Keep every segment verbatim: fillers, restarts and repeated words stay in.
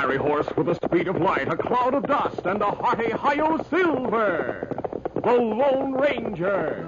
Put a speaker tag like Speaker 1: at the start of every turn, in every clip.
Speaker 1: fiery horse with the speed of light, a cloud of dust, and a hearty Hi-Yo Silver, the Lone Ranger.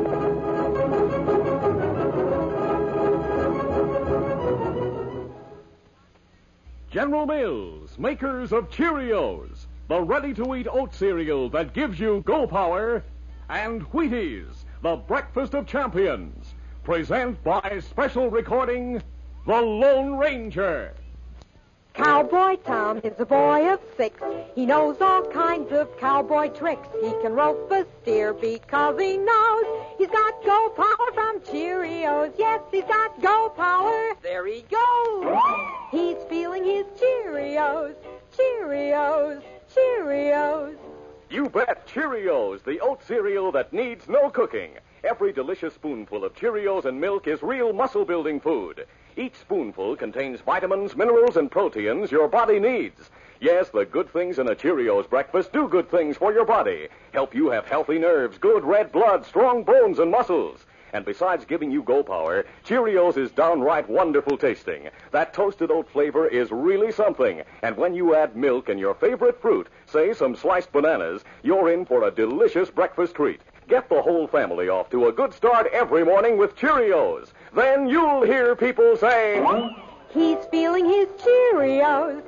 Speaker 1: General Mills, makers of Cheerios, the ready-to-eat oat cereal that gives you go power, and Wheaties, the breakfast of champions, present by special recording, The Lone Ranger.
Speaker 2: Cowboy Tom is a boy of six. He knows all kinds of cowboy tricks. He can rope a steer because he knows he's got go power from Cheerios. Yes, he's got go power. There he goes. He's feeling his Cheerios. Cheerios. Cheerios.
Speaker 1: You bet, Cheerios, the oat cereal that needs no cooking. Every delicious spoonful of Cheerios and milk is real muscle-building food. Each spoonful contains vitamins, minerals, and proteins your body needs. Yes, the good things in a Cheerios breakfast do good things for your body. Help you have healthy nerves, good red blood, strong bones, and muscles. And besides giving you go power, Cheerios is downright wonderful tasting. That toasted oat flavor is really something. And when you add milk and your favorite fruit, say some sliced bananas, you're in for a delicious breakfast treat. Get the whole family off to a good start every morning with Cheerios. Then you'll hear people say,
Speaker 2: he's feeling his Cheerios.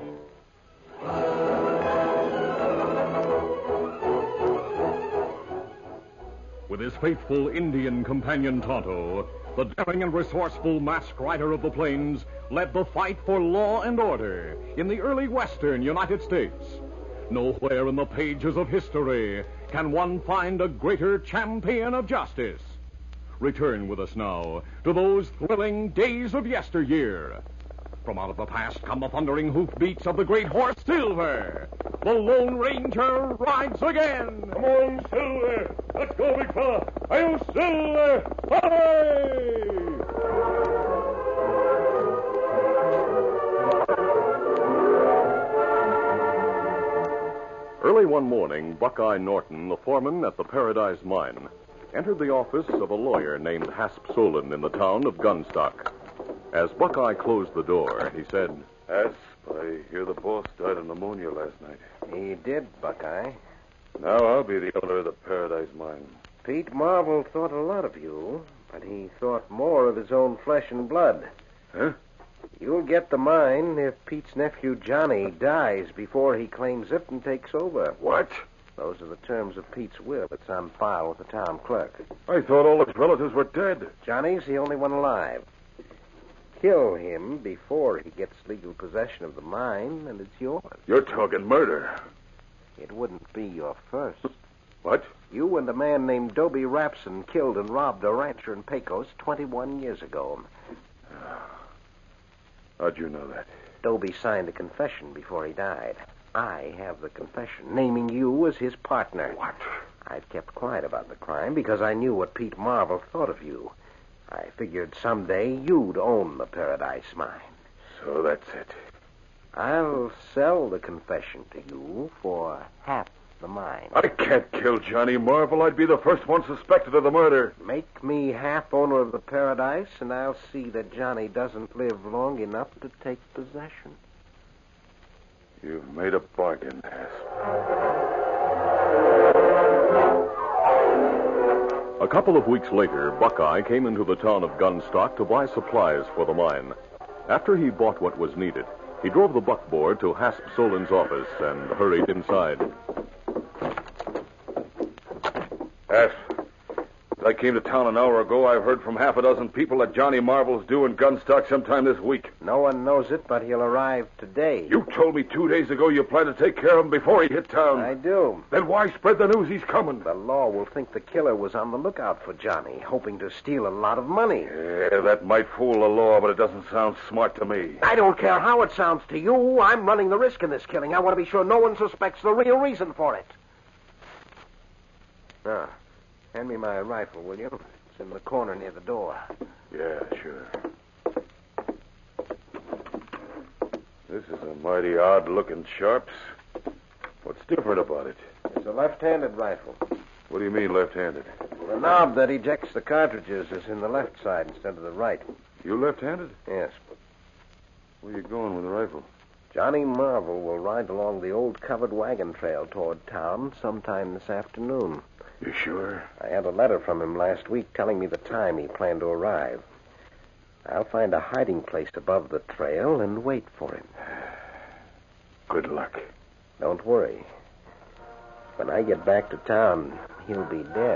Speaker 1: With his faithful Indian companion Tonto, the daring and resourceful masked rider of the plains led the fight for law and order in the early western United States. Nowhere in the pages of history can one find a greater champion of justice. Return with us now to those thrilling days of yesteryear. From out of the past come the thundering hoofbeats of the great horse Silver. The Lone Ranger rides again. Come on, Silver. Let's go, big fella. Hi-yo, Silver. Hooray! Early one morning, Buckeye Norton, the foreman at the Paradise Mine, entered the office of a lawyer named Hasp Solon in the town of Gunstock. As Buckeye closed the door, he said,
Speaker 3: Hasp, I hear the boss died of pneumonia last night.
Speaker 4: He did, Buckeye.
Speaker 3: Now I'll be the owner of the Paradise Mine.
Speaker 4: Pete Marvel thought a lot of you, but he thought more of his own flesh and blood.
Speaker 3: Huh?
Speaker 4: You'll get the mine if Pete's nephew Johnny dies before he claims it and takes over.
Speaker 3: What?
Speaker 4: Those are the terms of Pete's will. It's on file with the town clerk.
Speaker 3: I thought all his relatives were dead.
Speaker 4: Johnny's the only one alive. Kill him before he gets legal possession of the mine, and it's yours.
Speaker 3: You're talking murder.
Speaker 4: It wouldn't be your first.
Speaker 3: What?
Speaker 4: You and a man named Dobie Rapson killed and robbed a rancher in Pecos twenty-one years ago.
Speaker 3: How'd you know that?
Speaker 4: Dobie signed a confession before he died. I have the confession, naming you as his partner.
Speaker 3: What?
Speaker 4: I've kept quiet about the crime because I knew what Pete Marvel thought of you. I figured someday you'd own the Paradise Mine.
Speaker 3: So that's it.
Speaker 4: I'll sell the confession to you for half the mine.
Speaker 3: I can't kill Johnny Marvel. I'd be the first one suspected of the murder.
Speaker 4: Make me half owner of the Paradise, and I'll see that Johnny doesn't live long enough to take possession.
Speaker 3: You've made a bargain, Hasp.
Speaker 1: A couple of weeks later, Buckeye came into the town of Gunstock to buy supplies for the mine. After he bought what was needed, he drove the buckboard to Hasp Solon's office and hurried inside.
Speaker 3: Hasp, as I came to town an hour ago, I've heard from half a dozen people that Johnny Marvel's due in Gunstock sometime this week.
Speaker 4: No one knows it, but he'll arrive today.
Speaker 3: You told me two days ago you planned to take care of him before he hit town.
Speaker 4: I do.
Speaker 3: Then why spread the news he's coming?
Speaker 4: The law will think the killer was on the lookout for Johnny, hoping to steal a lot of money.
Speaker 3: Yeah, that might fool the law, but it doesn't sound smart to me.
Speaker 4: I don't care how it sounds to you. I'm running the risk in this killing. I want to be sure no one suspects the real reason for it. Now, hand me my rifle, will you? It's in the corner near the door.
Speaker 3: Yeah, sure. This is a mighty odd-looking Sharps. What's different about it?
Speaker 4: It's a left-handed rifle.
Speaker 3: What do you mean left-handed?
Speaker 4: The knob that ejects the cartridges is in the left side instead of the right.
Speaker 3: You left-handed?
Speaker 4: Yes.
Speaker 3: Where you going with the rifle?
Speaker 4: Johnny Marvel will ride along the old covered wagon trail toward town sometime this afternoon.
Speaker 3: You sure?
Speaker 4: I had a letter from him last week telling me the time he planned to arrive. I'll find a hiding place above the trail and wait for him.
Speaker 3: Good luck.
Speaker 4: Don't worry. When I get back to town, he'll be dead.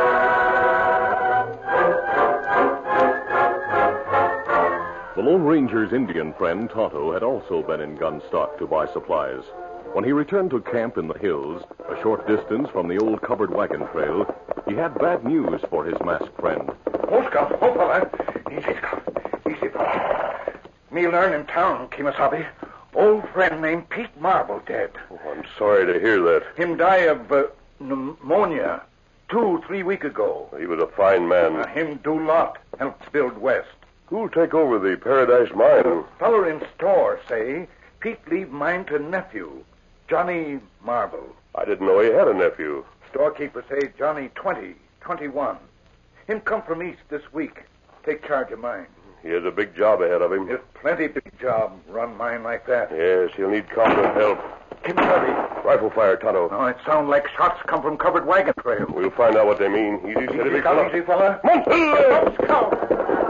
Speaker 1: The Lone Ranger's Indian friend, Tonto, had also been in Gunstock to buy supplies. When he returned to camp in the hills, a short distance from the old covered wagon trail, he had bad news for his masked friend.
Speaker 5: Oh, Scout. Oh, fella. Easy, Scout. Easy, fella. Me learn in town, Kemosabe. Old friend named Pete Marble dead.
Speaker 3: Oh, I'm sorry to hear that.
Speaker 5: Him die of uh, pneumonia two, three week ago.
Speaker 3: He was a fine man.
Speaker 5: Uh, him do lot. Helped build West.
Speaker 3: Who'll take over the Paradise Mine?
Speaker 5: Feller in store say Pete leave mine to nephew, Johnny Marble.
Speaker 3: I didn't know he had a nephew.
Speaker 5: Storekeeper say Johnny twenty, twenty-one. Him come from east this week. Take charge of mine.
Speaker 3: He has a big job ahead of him.
Speaker 5: It's plenty big job run mine like that.
Speaker 3: Yes, he'll need competent help.
Speaker 5: Him ready.
Speaker 3: Rifle fire, Tonto.
Speaker 5: Oh, it sounds like shots come from covered wagon trail.
Speaker 3: We'll find out what they mean. Easy, steady, big fella.
Speaker 5: Easy, fella.
Speaker 3: Monty!
Speaker 5: Scout.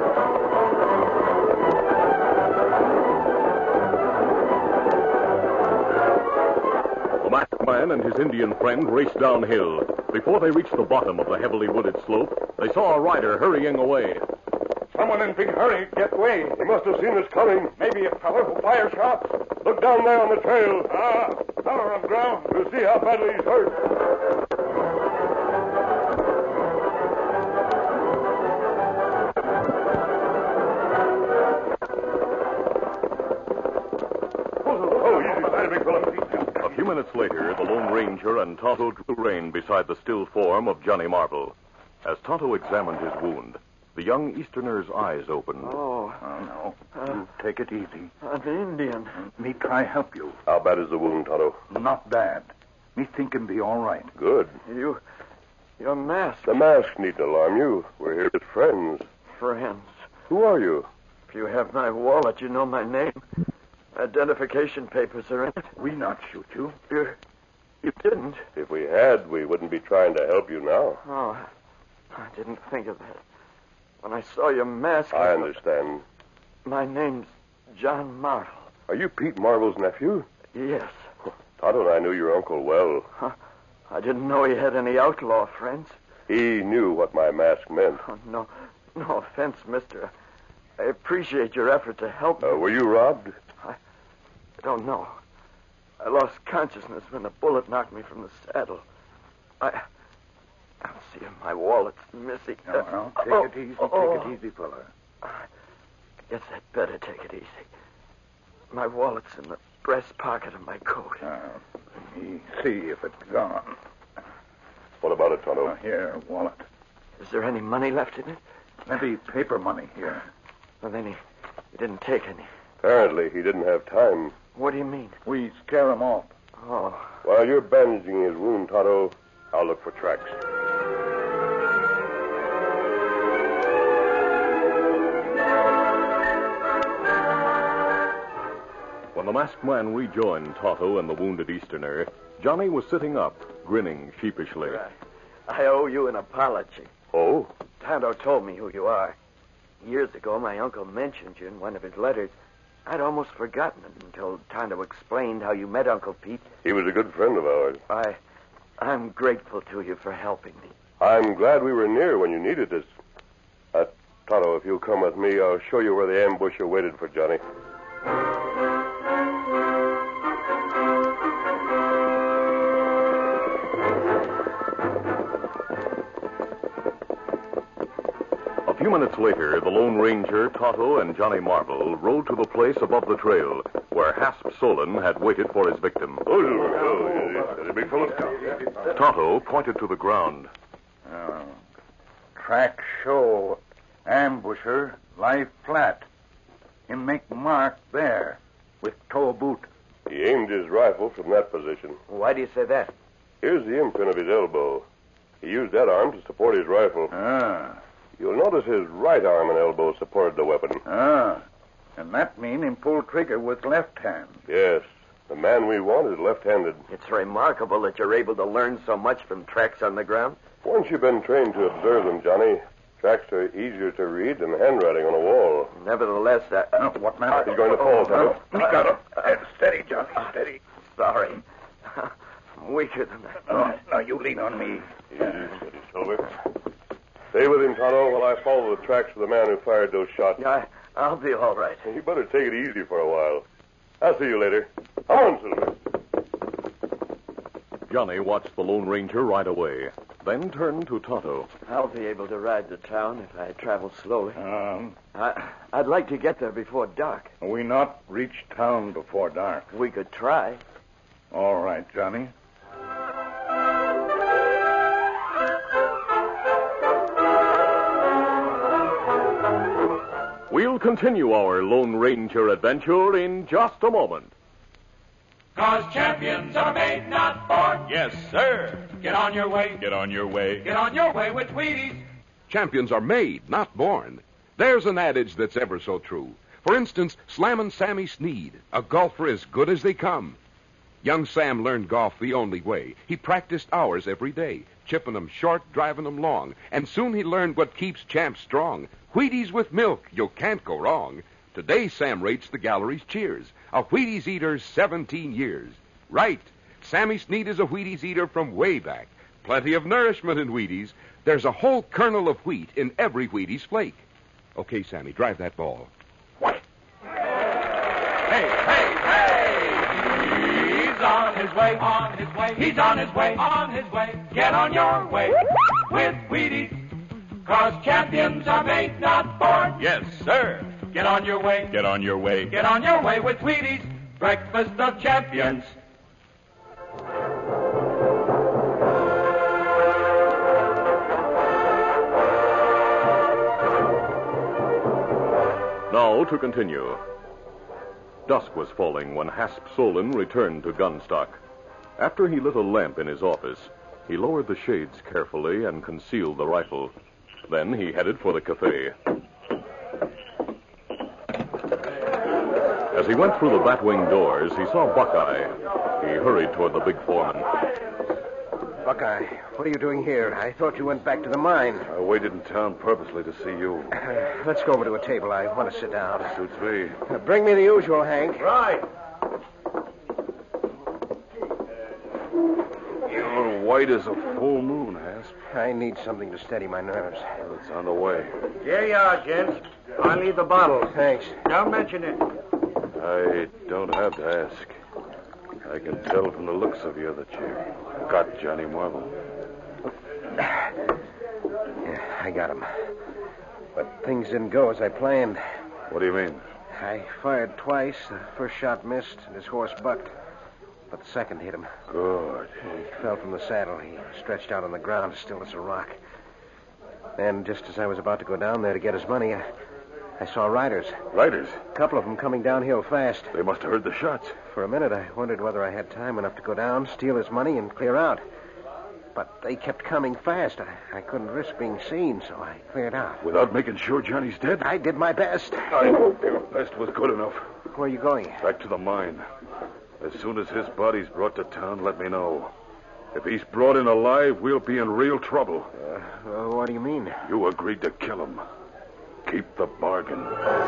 Speaker 1: The masked man and his Indian friend raced downhill. Before they reached the bottom of the heavily wooded slope, they saw a rider hurrying away.
Speaker 5: Someone in big hurry. Get away.
Speaker 3: He must have seen us coming.
Speaker 5: Maybe a feller who fire shots.
Speaker 3: Look down there on the trail.
Speaker 5: Ah, feller on ground.
Speaker 3: We'll see how badly he's hurt. Oh, easy, steady, big fella.
Speaker 1: A few minutes later, the Lone Ranger and Tonto drew rein beside the still form of Johnny Marble. As Tonto examined his wound, the young Easterner's eyes opened.
Speaker 5: Oh, oh no. Uh, you take it easy.
Speaker 6: I'm Indian.
Speaker 5: Me try help you.
Speaker 3: How bad is the wound, Tonto?
Speaker 5: Not bad. Me think him be all right.
Speaker 3: Good.
Speaker 6: You, you're masked.
Speaker 3: The mask needn't alarm you. We're here as friends.
Speaker 6: Friends.
Speaker 3: Who are you?
Speaker 6: If you have my wallet, you know my name. Identification papers are in it.
Speaker 5: We not shoot you.
Speaker 6: You, you didn't.
Speaker 3: If we had, we wouldn't be trying to help you now.
Speaker 6: Oh, I didn't think of that. When I saw your mask...
Speaker 3: I understand.
Speaker 6: My name's John Martle.
Speaker 3: Are you Pete Marble's nephew?
Speaker 6: Yes.
Speaker 3: Tonto and I knew your uncle well.
Speaker 6: Huh. I didn't know he had any outlaw friends.
Speaker 3: He knew what my mask meant.
Speaker 6: Oh, no, no offense, mister. I appreciate your effort to help me.
Speaker 3: Uh, were you robbed?
Speaker 6: I don't know. I lost consciousness when a bullet knocked me from the saddle. I... I'll see if my wallet's missing.
Speaker 5: No, no, take
Speaker 6: oh,
Speaker 5: it easy,
Speaker 6: oh,
Speaker 5: take it easy, fella.
Speaker 6: I guess I'd better take it easy. My wallet's in the breast pocket of my coat.
Speaker 5: Uh, let me see if it's gone.
Speaker 3: What about it, Tonto?
Speaker 5: Uh, here, wallet.
Speaker 6: Is there any money left in it?
Speaker 5: Plenty paper money here.
Speaker 6: Well, then he, he didn't take any.
Speaker 3: Apparently, he didn't have time.
Speaker 6: What do you mean?
Speaker 5: We scare him off.
Speaker 6: Oh.
Speaker 3: While you're bandaging his wound, Tonto, I'll look for tracks.
Speaker 1: When the masked man rejoined Tonto and the wounded Easterner, Johnny was sitting up, grinning sheepishly.
Speaker 6: I owe you an apology.
Speaker 3: Oh?
Speaker 6: Tonto told me who you are. Years ago, my uncle mentioned you in one of his letters. I'd almost forgotten it until Tonto explained how you met Uncle Pete.
Speaker 3: He was a good friend of ours.
Speaker 6: I, I'm grateful to you for helping me.
Speaker 3: I'm glad we were near when you needed us. Uh, Tonto, if you'll come with me, I'll show you where the ambusher waited for Johnny.
Speaker 1: A few minutes later, the Lone Ranger, Tonto, and Johnny Marble rode to the place above the trail where Hasp Solon had waited for his victim.
Speaker 3: Oh, oh, easy, big fella.
Speaker 1: Tonto pointed to the ground.
Speaker 5: Uh, track show. Ambusher lie flat. Him make mark there with toe boot.
Speaker 3: He aimed his rifle from that position.
Speaker 6: Why do you say that?
Speaker 3: Here's the imprint of his elbow. He used that arm to support his rifle.
Speaker 5: Ah.
Speaker 3: You'll notice his right arm and elbow supported the weapon.
Speaker 5: Ah. And that mean him pull trigger with left hand.
Speaker 7: Yes. The man we want is left-handed.
Speaker 6: It's remarkable that you're able to learn so much from tracks on the ground.
Speaker 7: Once you've been trained to observe them, Johnny, tracks are easier to read than handwriting on a wall.
Speaker 6: Nevertheless, that...
Speaker 5: Uh, what matter?
Speaker 7: He's going to fall, Tonto.
Speaker 5: He got him. Uh, steady, Johnny, steady.
Speaker 6: Sorry. I'm weaker than that.
Speaker 5: No, no, you lean on me.
Speaker 7: Easy, steady, Silver. Stay with him, Tonto, while I follow the tracks of the man who fired those shots.
Speaker 6: I, I'll be all right.
Speaker 7: You better take it easy for a while. I'll see you later. Come on, Silver.
Speaker 1: Johnny watched the Lone Ranger ride away, then turned to Tonto.
Speaker 6: I'll be able to ride to town if I travel slowly.
Speaker 5: Um,
Speaker 6: I, I'd like to get there before dark.
Speaker 5: we not reach town before dark.
Speaker 6: We could try.
Speaker 5: All right, Johnny.
Speaker 1: We'll continue our Lone Ranger adventure in just a moment.
Speaker 8: 'Cause champions are made, not born.
Speaker 9: Yes, sir.
Speaker 8: Get on your way.
Speaker 9: Get on your way.
Speaker 8: Get on your way with Wheaties.
Speaker 9: Champions are made, not born. There's an adage that's ever so true. For instance, Slammin' Sammy Sneed, a golfer as good as they come. Young Sam learned golf the only way. He practiced hours every day, chipping them short, driving them long. And soon he learned what keeps champs strong. Wheaties with milk, you can't go wrong. Today, Sam rates the gallery's cheers. A Wheaties eater, seventeen years. Right. Sammy Sneed is a Wheaties eater from way back. Plenty of nourishment in Wheaties. There's a whole kernel of wheat in every Wheaties flake. Okay, Sammy, drive that ball.
Speaker 8: Hey, hey, hey! He's on his way, on his way. He's on his way, on his way. Get on your way with Wheaties. 'Cause champions are made, not born.
Speaker 9: Yes, sir.
Speaker 8: Get on your way.
Speaker 9: Get on your way.
Speaker 8: Get on your way with Wheaties. Breakfast of champions.
Speaker 1: Now to continue. Dusk was falling when Hasp Solon returned to Gunstock. After he lit a lamp in his office, he lowered the shades carefully and concealed the rifle. Then he headed for the cafe. As he went through the batwing doors, he saw Buckeye. He hurried toward the big foreman.
Speaker 4: Buckeye, what are you doing here? I thought you went back to the mine.
Speaker 3: I waited in town purposely to see you.
Speaker 4: Uh, let's go over to a table. I want to sit down.
Speaker 3: Suits me.
Speaker 4: Uh, bring me the usual, Hank.
Speaker 3: Right. You're white as a full moon, Hasp.
Speaker 4: I need something to steady my nerves.
Speaker 3: Well, it's on the way.
Speaker 5: Here you are, gents. I'll leave the bottle.
Speaker 4: Thanks.
Speaker 5: Don't mention it.
Speaker 3: I don't have to ask. I can tell from the looks of you that you got Johnny Marble.
Speaker 4: Yeah, I got him. But things didn't go as I planned.
Speaker 3: What do you mean?
Speaker 4: I fired twice. The first shot missed, and his horse bucked. But the second hit him.
Speaker 3: Good.
Speaker 4: He fell from the saddle. He stretched out on the ground, as still as a rock. And just as I was about to go down there to get his money, I, I saw riders.
Speaker 3: Riders?
Speaker 4: A couple of them coming downhill fast.
Speaker 3: They must have heard the shots.
Speaker 4: For a minute, I wondered whether I had time enough to go down, steal his money, and clear out. But they kept coming fast. I, I couldn't risk being seen, so I cleared out.
Speaker 3: Without making sure Johnny's dead?
Speaker 4: I did my best.
Speaker 3: I hope your best was good enough.
Speaker 4: Where are you going?
Speaker 3: Back to the mine. As soon as his body's brought to town, let me know. If he's brought in alive, we'll be in real trouble.
Speaker 4: Uh, uh, what do you mean?
Speaker 3: You agreed to kill him. Keep the bargain.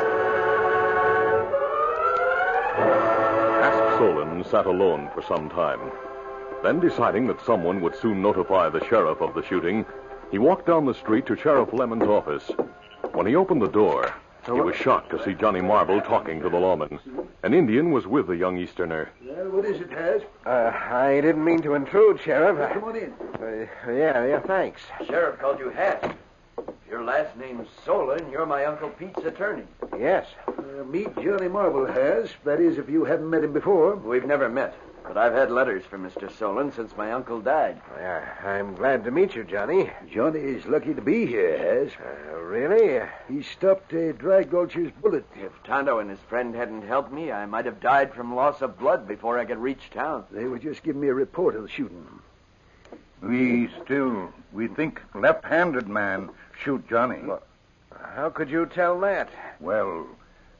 Speaker 1: Hasp Solon sat alone for some time. Then, deciding that someone would soon notify the sheriff of the shooting, he walked down the street to Sheriff Lemon's office. When he opened the door, he was shocked to see Johnny Marble talking to the lawman. An Indian was with the young Easterner.
Speaker 5: Well, what is it, Has?
Speaker 4: Uh, I didn't mean to intrude, Sheriff.
Speaker 5: Come on in.
Speaker 4: Uh, yeah, yeah, thanks.
Speaker 6: Sheriff called you Hat. Your last name's Solon. You're my Uncle Pete's attorney.
Speaker 4: Yes.
Speaker 5: Uh, meet Johnny Marble, Has. That is, if you haven't met him before.
Speaker 6: We've never met, but I've had letters from Mister Solon since my uncle died.
Speaker 4: Yeah, I'm glad to meet you, Johnny.
Speaker 5: Johnny's lucky to be here, Has.
Speaker 4: Uh, really?
Speaker 5: He stopped uh, Dry Gulcher's bullet.
Speaker 6: If Tonto and his friend hadn't helped me, I might have died from loss of blood before I could reach town.
Speaker 5: They were just giving me a report of the shooting.
Speaker 10: We still, we think left-handed man shoot Johnny.
Speaker 4: How could you tell that?
Speaker 10: Well,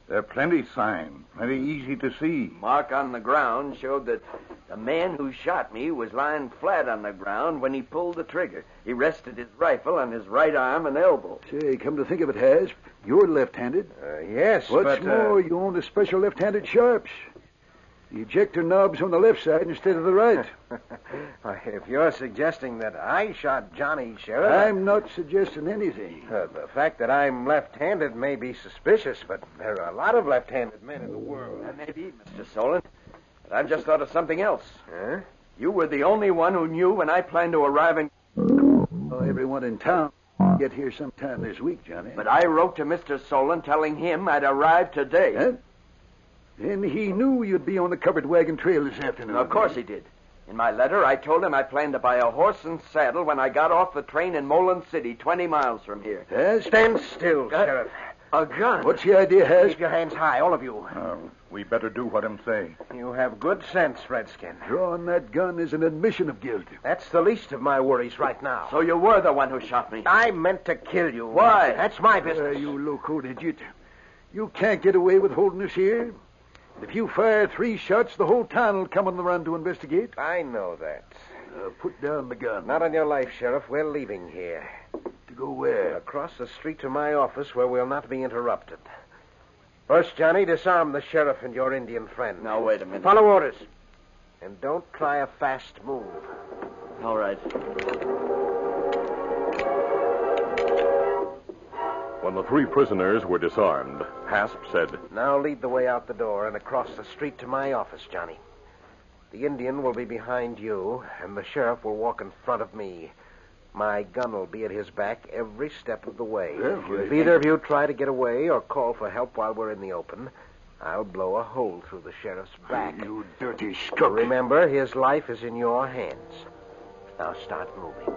Speaker 10: They're plenty sign, plenty easy to see.
Speaker 6: Mark on the ground showed that the man who shot me was lying flat on the ground when he pulled the trigger. He rested his rifle on his right arm and elbow.
Speaker 11: Say, come to think of it, Hasp, you're left-handed.
Speaker 4: Uh, yes,
Speaker 11: What's
Speaker 4: but... Uh...
Speaker 11: more, you own the special left-handed sharps. The ejector knob's on the left side instead of the right.
Speaker 4: If you're suggesting that I shot Johnny, Sheriff...
Speaker 11: I'm not suggesting anything.
Speaker 4: Uh, the fact that I'm left-handed may be suspicious, but there are a lot of left-handed men in the world.
Speaker 6: That may be, Mister Solon. But I've just thought of something else.
Speaker 4: Huh?
Speaker 6: You were the only one who knew when I planned to arrive in...
Speaker 11: Well, everyone in town will get here sometime this week, Johnny.
Speaker 6: But I wrote to Mister Solon telling him I'd arrive today.
Speaker 11: Huh? And he knew you'd be on the covered wagon trail this afternoon.
Speaker 6: Of course he did. In my letter, I told him I planned to buy a horse and saddle when I got off the train in Moline City, twenty miles from here.
Speaker 11: Has?
Speaker 4: Stand still,
Speaker 6: Uh,
Speaker 4: Sheriff.
Speaker 6: A gun?
Speaker 11: What's the idea, Has?
Speaker 4: Keep your hands high, all of you.
Speaker 10: Uh, we better do what him say.
Speaker 4: You have good sense, Redskin.
Speaker 11: Drawing that gun is an admission of guilt.
Speaker 4: That's the least of my worries right now.
Speaker 6: So you were the one who shot me?
Speaker 4: I meant to kill you.
Speaker 6: Why?
Speaker 4: That's my
Speaker 11: Uh,
Speaker 4: business.
Speaker 11: you locoed idiot. You can't get away with holding us here. If you fire three shots, the whole town will come on the run to investigate.
Speaker 4: I know that.
Speaker 11: Uh, put down the gun.
Speaker 4: Not on your life, Sheriff. We're leaving here.
Speaker 11: To go where?
Speaker 4: Across the street to my office where we'll not be interrupted. First, Johnny, disarm the sheriff and your Indian friend.
Speaker 6: Now, wait a minute.
Speaker 4: Follow orders. And don't try a fast move.
Speaker 6: All right.
Speaker 1: When the three prisoners were disarmed, Hasp said,
Speaker 4: Now lead the way out the door and across the street to my office, Johnny. The Indian will be behind you, and the sheriff will walk in front of me. My gun will be at his back every step of the way.
Speaker 11: Yeah,
Speaker 4: if either of you try to get away or call for help while we're in the open, I'll blow a hole through the sheriff's back.
Speaker 11: You dirty skunk.
Speaker 4: Remember, his life is in your hands. Now start moving.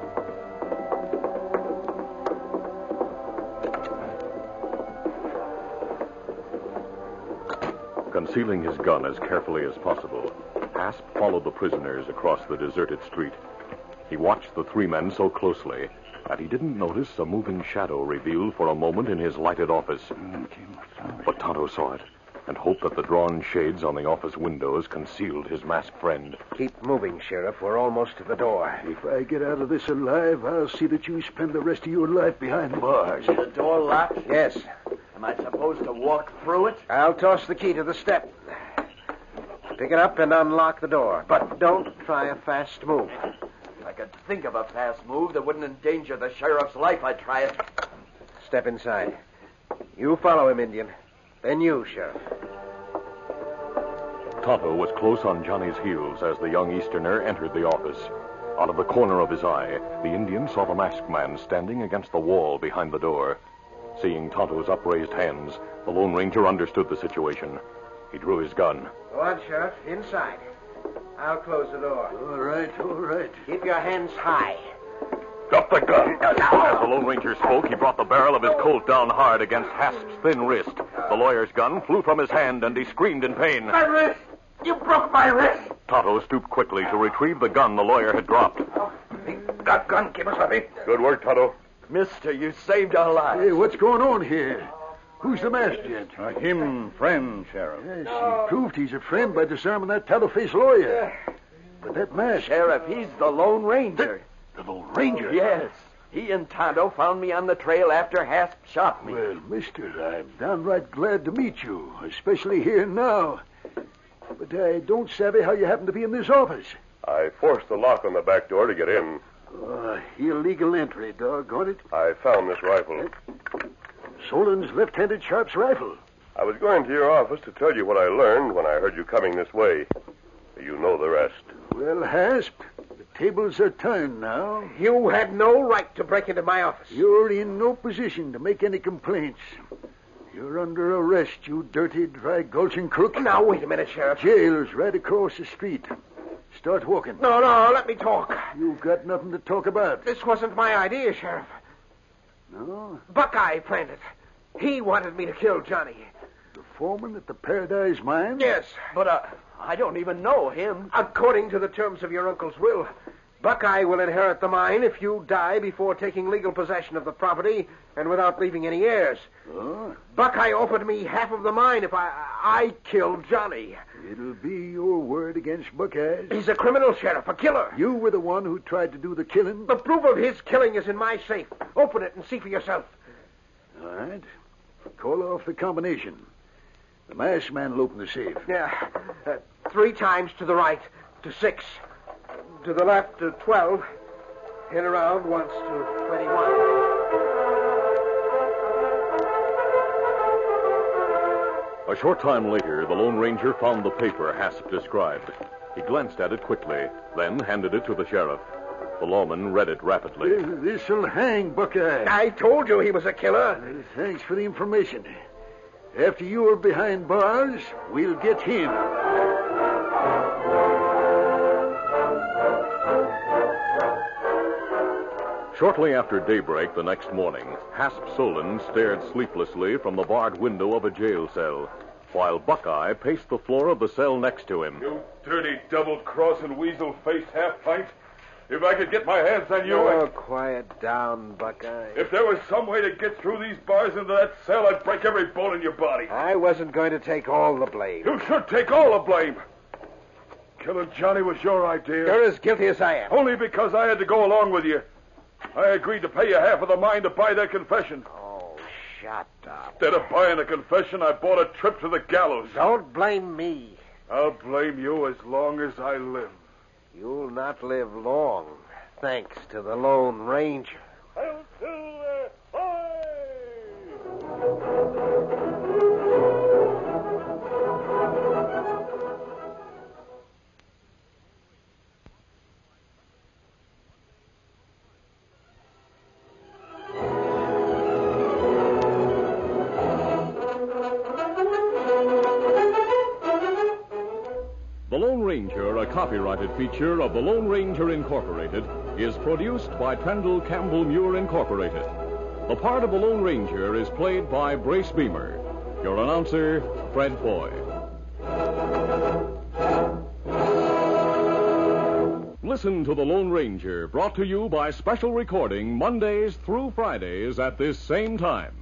Speaker 1: Concealing his gun as carefully as possible, Hasp followed the prisoners across the deserted street. He watched the three men so closely that he didn't notice a moving shadow revealed for a moment in his lighted office. But Tonto saw it and hoped that the drawn shades on the office windows concealed his masked friend.
Speaker 4: Keep moving, Sheriff. We're almost to the door.
Speaker 11: If I get out of this alive, I'll see that you spend the rest of your life behind bars.
Speaker 6: Is the door locked?
Speaker 4: Yes.
Speaker 6: Am I supposed to walk through it?
Speaker 4: I'll toss the key to the step. Pick it up and unlock the door. But don't try a fast move.
Speaker 6: If I could think of a fast move that wouldn't endanger the sheriff's life, I'd try it.
Speaker 4: Step inside. You follow him, Indian. Then you, Sheriff.
Speaker 1: Tonto was close on Johnny's heels as the young Easterner entered the office. Out of the corner of his eye, the Indian saw the masked man standing against the wall behind the door. Seeing Tonto's upraised hands, the Lone Ranger understood the situation. He drew his gun.
Speaker 4: Go on, Sheriff. Inside. I'll close the door.
Speaker 11: All right, all right.
Speaker 4: Keep your hands high.
Speaker 1: Drop the gun. As the Lone Ranger spoke, he brought the barrel of his Colt down hard against Hasp's thin wrist. The lawyer's gun flew from his hand, and he screamed in pain.
Speaker 5: My wrist! You broke my wrist!
Speaker 1: Tonto stooped quickly to retrieve the gun the lawyer had dropped.
Speaker 5: Got gun, Kimasabi.
Speaker 7: Good work, Tonto.
Speaker 6: Mister, you saved our lives.
Speaker 11: Hey, what's going on here? Who's the masked gent?
Speaker 10: Uh, him friend, Sheriff.
Speaker 11: Yes, he proved he's a friend by disarming that tallow-faced lawyer. But that mask...
Speaker 6: Sheriff, he's the Lone Ranger.
Speaker 11: The Lone Ranger?
Speaker 6: Yes. He and Tonto found me on the trail after Hasp shot me.
Speaker 11: Well, mister, I'm downright glad to meet you, especially here now. But I don't savvy how you happen to be in this office.
Speaker 7: I forced the lock on the back door to get in.
Speaker 11: Uh, illegal entry, doggone it.
Speaker 7: I found this rifle.
Speaker 11: Solon's left-handed Sharp's rifle.
Speaker 7: I was going to your office to tell you what I learned when I heard you coming this way. You know the rest.
Speaker 11: Well, Hasp, the tables are turned now.
Speaker 4: You had no right to break into my office.
Speaker 11: You're in no position to make any complaints. You're under arrest, you dirty, dry-gulching crook.
Speaker 4: Now, wait a minute, Sheriff.
Speaker 11: Jail's right across the street. Start walking.
Speaker 4: No, no, let me talk.
Speaker 11: You've got nothing to talk about.
Speaker 4: This wasn't my idea, Sheriff.
Speaker 11: No?
Speaker 4: Buckeye planned it. He wanted me to kill Johnny.
Speaker 11: The foreman at the Paradise Mine?
Speaker 4: Yes.
Speaker 6: But uh, I don't even know him.
Speaker 4: According to the terms of your uncle's will, Buckeye will inherit the mine if you die before taking legal possession of the property and without leaving any heirs.
Speaker 11: Oh?
Speaker 4: Buckeye offered me half of the mine if I I killed Johnny.
Speaker 11: It'll be your word against Buckeye's.
Speaker 4: He's a criminal, Sheriff, a killer.
Speaker 11: You were the one who tried to do the killing.
Speaker 4: The proof of his killing is in my safe. Open it and see for yourself.
Speaker 11: All right. Call off the combination. The masked man will open the safe.
Speaker 4: Yeah. Uh, three times to the right, to six. To the left, to twelve. And around once to twenty-one.
Speaker 1: A short time later, the Lone Ranger found the paper Hasp described. He glanced at it quickly, then handed it to the sheriff. The lawman read it rapidly.
Speaker 11: This'll hang Buckeye.
Speaker 4: I told you he was a killer.
Speaker 11: Uh, thanks for the information. After you're behind bars, we'll get him.
Speaker 1: Shortly after daybreak the next morning, Hasp Solon stared sleeplessly from the barred window of a jail cell, while Buckeye paced the floor of the cell next to him.
Speaker 3: You dirty, double-crossing, weasel-faced half-pint. If I could get my hands on you...
Speaker 4: Oh,
Speaker 3: I...
Speaker 4: quiet down, Buckeye.
Speaker 3: If there was some way to get through these bars into that cell, I'd break every bone in your body.
Speaker 4: I wasn't going to take all the blame.
Speaker 3: You should take all the blame. Killing Johnny was your idea.
Speaker 4: You're as guilty as I am.
Speaker 3: Only because I had to go along with you. I agreed to pay you half of the mine to buy that confession.
Speaker 4: Oh, shut up.
Speaker 3: Instead of buying a confession, I bought a trip to the gallows.
Speaker 4: Don't blame me.
Speaker 3: I'll blame you as long as I live.
Speaker 4: You'll not live long, thanks to the Lone Ranger.
Speaker 1: The Lone Ranger, a copyrighted feature of the Lone Ranger Incorporated, is produced by Trendle Campbell Muir Incorporated. The part of the Lone Ranger is played by Brace Beamer. Your announcer, Fred Foy. Listen to The Lone Ranger, brought to you by special recording Mondays through Fridays at this same time.